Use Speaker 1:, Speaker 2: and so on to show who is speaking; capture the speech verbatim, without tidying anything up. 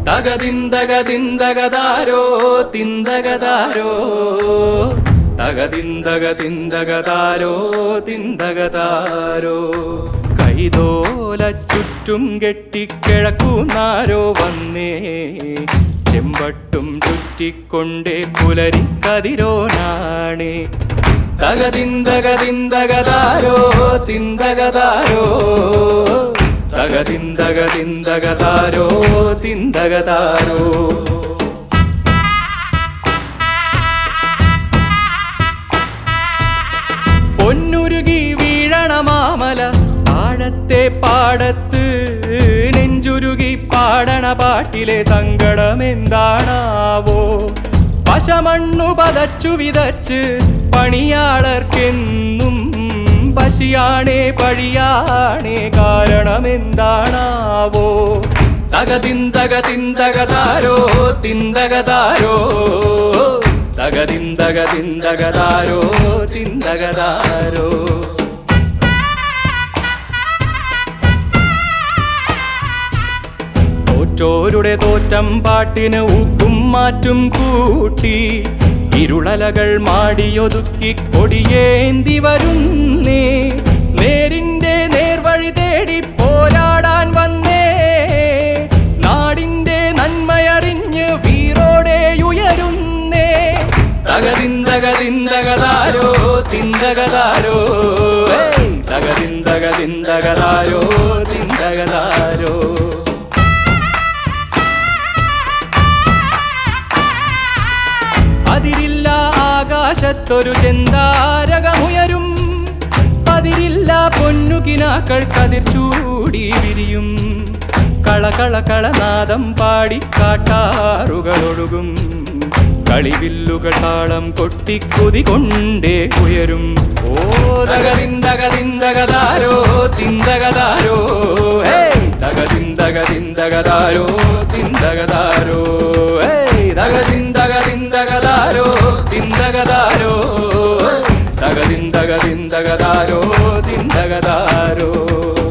Speaker 1: തകതിന്തകതിന്തകതാരോ തിന്തകതാരോ തകതിന്തകതിന്തകതാരോ തിന്തകതാരോ കൈതോല ചുറ്റും കെട്ടിക്കിഴക്കുന്നാരോ വന്നേ ചെമ്പട്ടും ചുറ്റിക്കൊണ്ടേ പുലരിക്കതിരോനാണേ തകതിന്തകതിന്തകതാരോ തിന്തകതാരോ തകതിന്തകതിന്തകതാരോ തിന്തകതാരോ പൊന്നുരുകി വീഴണ മാമല താഴത്തെ പാടത്ത് നെഞ്ചുരുകി പാടണ പാട്ടിലെ സങ്കടമെന്താണാവോ പശമണ്ണു പതച്ചു വിതച്ച് പണിയാളർക്കെന്നും പശിയാണേ പഴിയാണേ കാരണമെന്താണാവോ തകതിന്തകതിന്തകതാരോ തിന്തകതാരോ തകതിന്തകതിന്തകതാരോ തിന്തകതാരോ തോറ്റോരുടെ തോറ്റം പാട്ടിന് ഊക്കും മാറ്റും കൂട്ടി ഇരുളലകൾ മാടിയൊതുക്കി കൊടിയേന്തി വരുന്നേ നേരിന്റെ നേർവഴി തേടി പോരാടാൻ വന്നേ നാടിന്റെ നന്മയറിഞ്ഞ് വീറോടെ ഉയരുന്നേ തകതിന്തകതിന്തകതാരോ തിന്തകതാരോ തകതിന്തകതിന്തകതാരോ തിന്തകതാരോ അതിരില്ല ആകാശത്തൊരു ചെന്താരകമുയരും പതിരില്ല പൊന്നുകിനാക്കൾ കതിർ ചൂടി വിരിയും കളകള കളനാദം പാടി കാട്ടാറുകളൊഴുകും കളിവില്ലുകൾ താളം കൊട്ടിക്കുതി കൊണ്ടേ ഉയരും ഓ തകതിന്തകതിന്തകതാരോ തിന്തകതാരോ തകതിന്തകതിന്തകതാരോ തിന്തകതാരോ തകതിന്തകതിന്തകതാരോ തിന്തകതാരോ തകതിന്തകതിന്തകതാരോ തിന്തകതാരോ